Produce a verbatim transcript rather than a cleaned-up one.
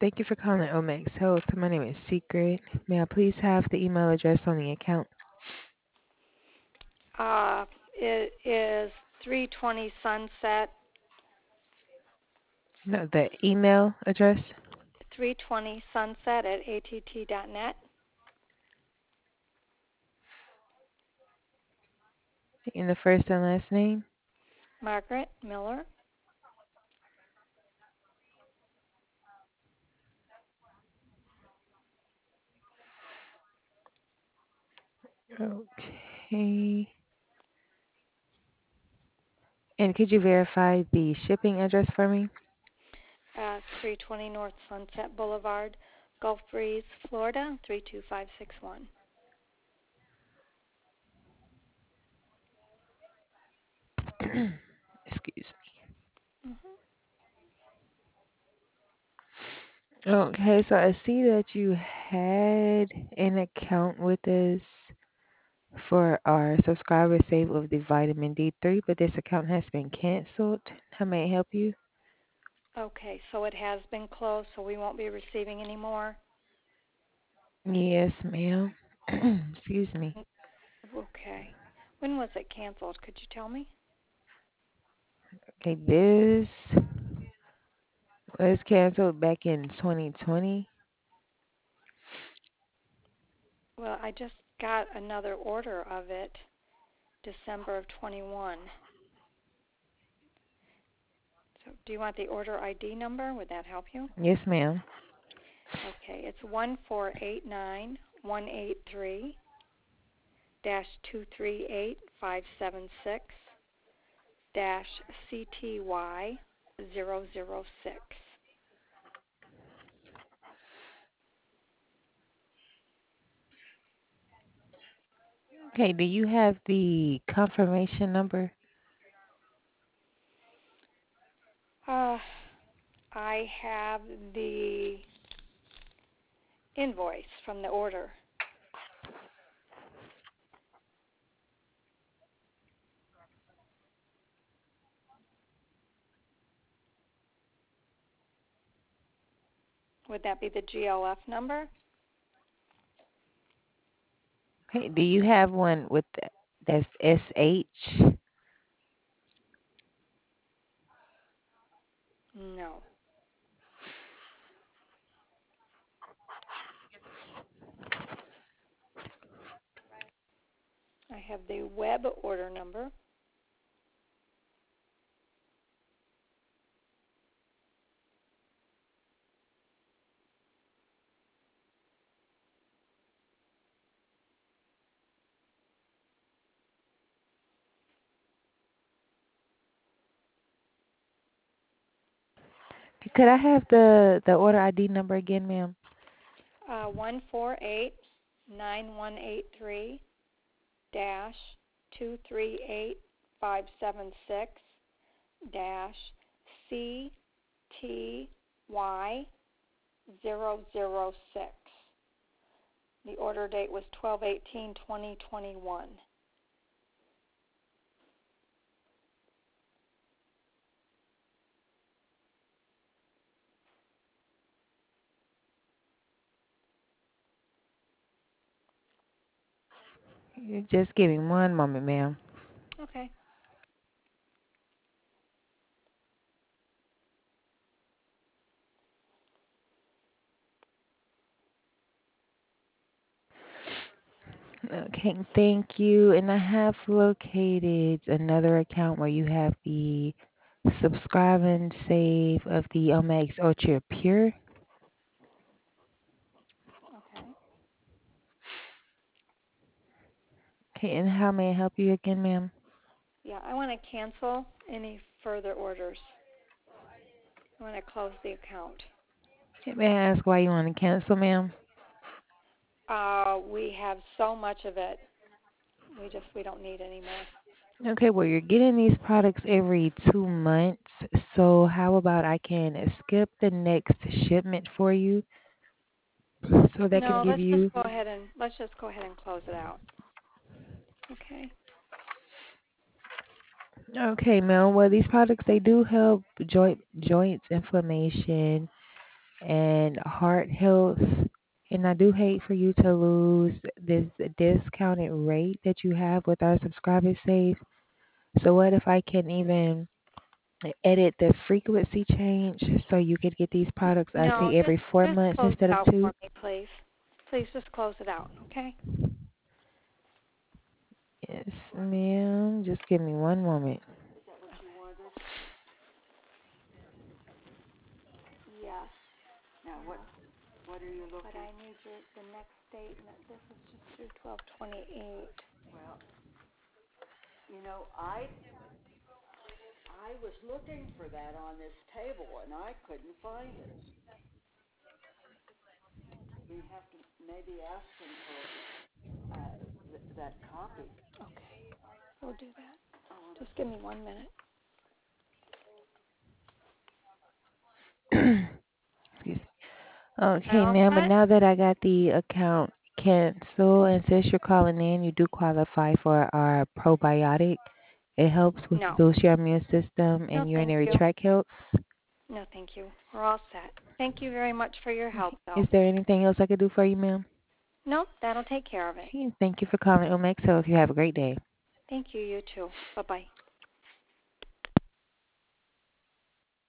Thank you for calling Omex Health. My name is Secret. May I please have the email address on the account? Uh, it is three twenty Sunset, No, the email address. three twenty Sunset at A T T dot net. In the first and last name. Margaret Miller. Okay. And could you verify the shipping address for me? Uh, three twenty North Sunset Boulevard, Gulf Breeze, Florida, three two five six one. Excuse Mm-hmm. me. Okay, so I see that you had an account with us for our subscriber save of the vitamin D three, but this account has been canceled. How may I help you? Okay, so it has been closed, so we won't be receiving any more. Yes, ma'am. Excuse me. Okay. When was it canceled? Could you tell me? Okay, this was canceled back in twenty twenty. Well, I just got another order of it December of twenty-one. So do you want the order I D number? Would that help you? Yes, ma'am. Okay, it's one four eight nine one eight three dash two three eight five seven six dash C T Y zero zero six. Okay, do you have the confirmation number? Uh, I have the invoice from the order. Would that be the G L F number? Okay, do you have one with the, that's S H? No. I have the web order number. Could I have the the order I D number again, ma'am? Uh, one four eight nine one eight three dash two three eight five seven six dash C T Y zero zero six. The order date was twelve eighteen twenty twenty-one. You just give me one moment, ma'am. Okay. Okay, thank you. And I have located another account where you have the subscribe and save of the Omex Ultra Pure. Okay. Okay, and how may I help you again, ma'am? Yeah, I want to cancel any further orders. I want to close the account. Okay, may I ask why you want to cancel, ma'am? Uh, we have so much of it. We just we don't need any more. Okay, well, you're getting these products every two months. So, how about I can skip the next shipment for you so that can No, give let's just you. go ahead and let's just go ahead and close it out. Okay. Okay, ma'am. Well, these products they do help joint joints inflammation, and heart health. And I do hate for you to lose this discounted rate that you have with our subscriber save. So what if I can even edit the frequency change so you could get these products, I No, see, just every four just months close it instead of out two? for me, please. Please just close it out, okay? Yes, ma'am. Just give me one moment. Is that what you wanted? Yes. Now, what, what are you But looking? I need your, the next statement. This is just through twelve twenty-eight. Well, you know, I, I was looking for that on this table and I couldn't find it. We have to maybe ask them for, uh, th- that copy. Okay, we'll do that. I wanna Just give me one minute. Excuse me. Are Okay, all ma'am, but set? now that I got the account canceled, and since you're calling in, you do qualify for our probiotic. It helps with No. boost your immune system No, and thank urinary you. tract health. No, thank you. We're all set. Thank you very much for your help, though. Is there anything else I could do for you, ma'am? No, that'll take care of it. Okay, thank you for calling Omex Health. You have a great day. Thank you, you too. Bye-bye.